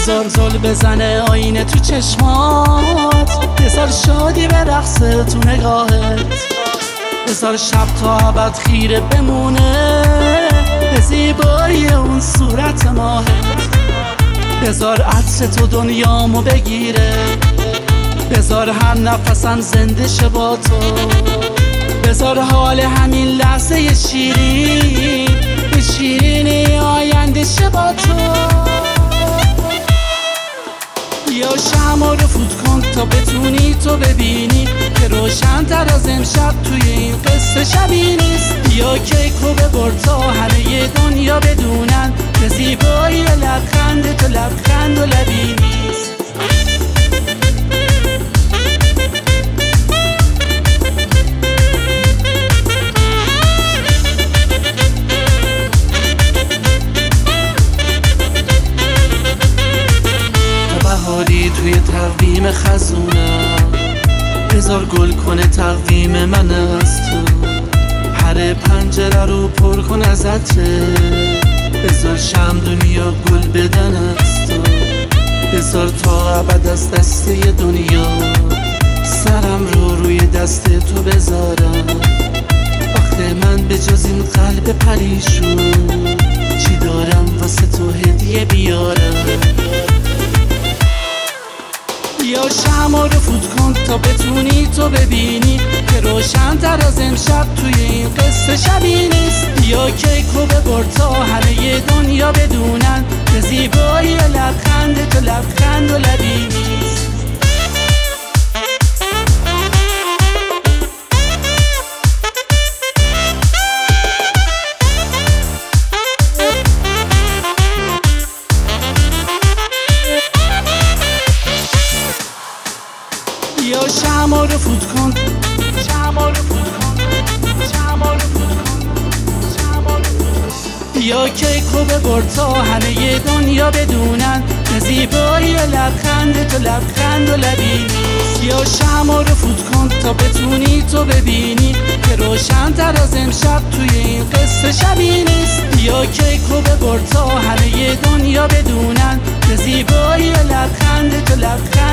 بذار زل بزنه آینه تو چشمات، بذار شادی به رقص تو نگاهت، بذار شب تا ابد خیره بمونه به زیبایی اون صورت ماهت، بذار عطر تو دنیامو بگیره، بذار هر نفسم زنده شه با تو، بذار حال همین لحظه شیرین به شیرینی آینده شه با تو. بیا شمع رو فوت کن تا بتونی تو ببینی که روشن تر از امشب توی این قصه شبی نیست. بیا کیکو ببر تا همه دنیا بدونن که زیبایی لبخند تو لبخند و لبی نیست. بهاری توی تقویم خزونم، بذار گل کنه تقویم من از تو، هر پنجره رو پر کن از عطره، بذار شم دنیا گل بدن از تو، بذار تا ابد از دسته دنیا سرم رو روی دست تو بذارم. آخه من به جز این قلب پریشون چی دارم واسه تو هدیه بیارم. بیا شمع رو فوت کن تا بتونی تو ببینی که روشن تر از امشب توی این قصه شبی نیست. بیا کیکو ببر تا همه دنیا بدونن که زیبایی لبخند تو لبخند و لبی نیست. بیا شمع رو فوت کن، شمع رو فوت کن، شمع رو فوت کن، شمع رو فوت کن. بیا کیکو ببر تا همه دنیا بدونن که زیبایی لبخند تو لبخند و لبی نیست. بیا شمع رو فوت کن تا بتونی تو ببینی که روشن تر از امشب توی این قصه شبی نیست. بیا کیکو ببر تا همه دنیا بدونن که زیبایی لبخند تو لبخند